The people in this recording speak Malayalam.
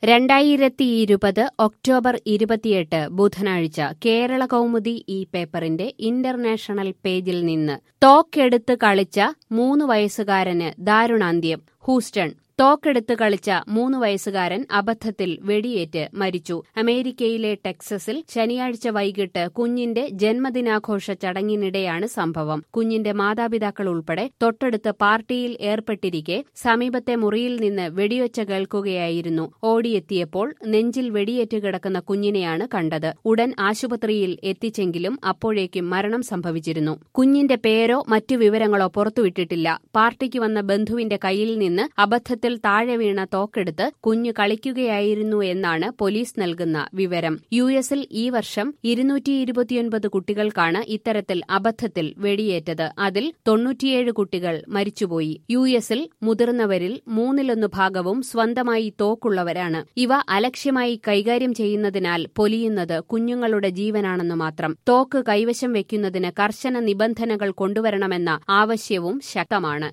2020 ഒക്ടോബർ 28 ബുധനാഴ്ച കേരള കൗമുദി ഈ പേപ്പറിന്റെ ഇന്റർനാഷണൽ പേജിൽ നിന്ന് തോക്കെടുത്ത് കളിച്ച 3 വയസ്സുകാരന് ദാരുണാന്ത്യം. ഹൂസ്റ്റൺ. തോക്കെടുത്ത് കളിച്ച 3 വയസ്സുകാരൻ അബദ്ധത്തിൽ വെടിയേറ്റ് മരിച്ചു. അമേരിക്കയിലെ ടെക്സസിൽ ശനിയാഴ്ച വൈകിട്ട് കുഞ്ഞിന്റെ ജന്മദിനാഘോഷ ചടങ്ങിനിടെയാണ് സംഭവം. കുഞ്ഞിന്റെ മാതാപിതാക്കൾ ഉൾപ്പെടെ തൊട്ടടുത്ത് പാർട്ടിയിൽ ഏർപ്പെട്ടിരിക്കെ സമീപത്തെ മുറിയിൽ നിന്ന് വെടിയൊച്ച കേൾക്കുകയായിരുന്നു. ഓടിയെത്തിയപ്പോൾ നെഞ്ചിൽ വെടിയേറ്റ് കിടക്കുന്ന കുഞ്ഞിനെയാണ് കണ്ടത്. ഉടൻ ആശുപത്രിയിൽ എത്തിച്ചെങ്കിലും അപ്പോഴേക്കും മരണം സംഭവിച്ചിരുന്നു. കുഞ്ഞിന്റെ പേരോ മറ്റു വിവരങ്ങളോ പുറത്തുവിട്ടിട്ടില്ല. പാർട്ടിക്ക് വന്ന ബന്ധുവിന്റെ കയ്യിൽ നിന്ന് അബദ്ധത്തിൽ താഴെ വീണ തോക്കെടുത്ത് കുഞ്ഞ് കളിക്കുകയായിരുന്നു എന്നാണ് പോലീസ് നൽകുന്ന വിവരം. യുഎസിൽ ഈ വർഷം 229 കുട്ടികൾക്കാണ് ഇത്തരത്തിൽ അബദ്ധത്തിൽ വെടിയേറ്റത്. അതിൽ 97 കുട്ടികൾ മരിച്ചുപോയി. യുഎസിൽ മുതിർന്നവരിൽ 1/3 സ്വന്തമായി തോക്കുള്ളവരാണ്. ഇവ അലക്ഷ്യമായി കൈകാര്യം ചെയ്യുന്നതിനാൽ പൊലിയുന്നത് കുഞ്ഞുങ്ങളുടെ ജീവനാണെന്ന് മാത്രം. തോക്ക് കൈവശം വയ്ക്കുന്നതിന് കർശന നിബന്ധനകൾ കൊണ്ടുവരണമെന്ന ആവശ്യവും ശക്തമാണ്.